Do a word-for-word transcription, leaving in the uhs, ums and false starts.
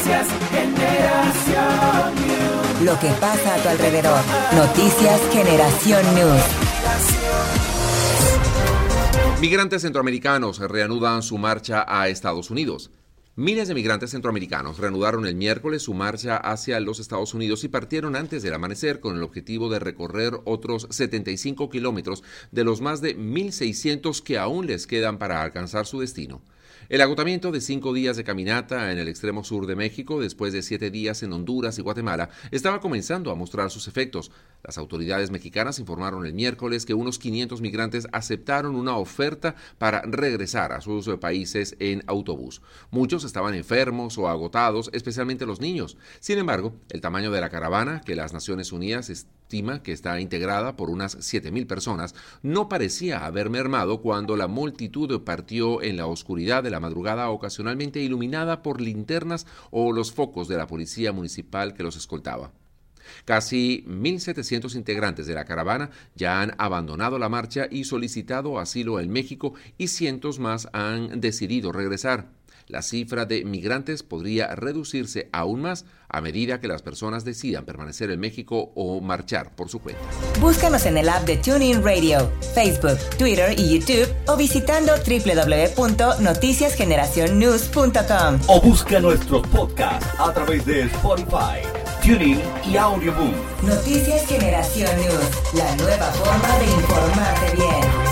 Noticias Generación News. Lo que pasa a tu alrededor. Noticias Generación News. Migrantes centroamericanos reanudan su marcha a Estados Unidos. Miles de migrantes centroamericanos reanudaron el miércoles su marcha hacia los Estados Unidos y partieron antes del amanecer con el objetivo de recorrer otros setenta y cinco kilómetros de los más de mil seiscientos que aún les quedan para alcanzar su destino. El agotamiento de cinco días de caminata en el extremo sur de México, después de siete días en Honduras y Guatemala, estaba comenzando a mostrar sus efectos. Las autoridades mexicanas informaron el miércoles que unos quinientos migrantes aceptaron una oferta para regresar a sus países en autobús. Muchos estaban enfermos o agotados, especialmente los niños. Sin embargo, el tamaño de la caravana, que las Naciones Unidas estima que está integrada por unas siete mil personas, no parecía haber mermado cuando la multitud partió en la oscuridad de la madrugada, ocasionalmente iluminada por linternas o los focos de la policía municipal que los escoltaba. Casi mil setecientos integrantes de la caravana ya han abandonado la marcha y solicitado asilo en México, y cientos más han decidido regresar. La cifra de migrantes podría reducirse aún más a medida que las personas decidan permanecer en México o marchar por su cuenta. Búscanos en el app de TuneIn Radio, Facebook, Twitter y YouTube, o visitando doble u doble u doble u punto noticias generación news punto com. O busca nuestros podcasts a través de Spotify, TuneIn y Audioboom. Noticias Generación News, la nueva forma de informarte bien.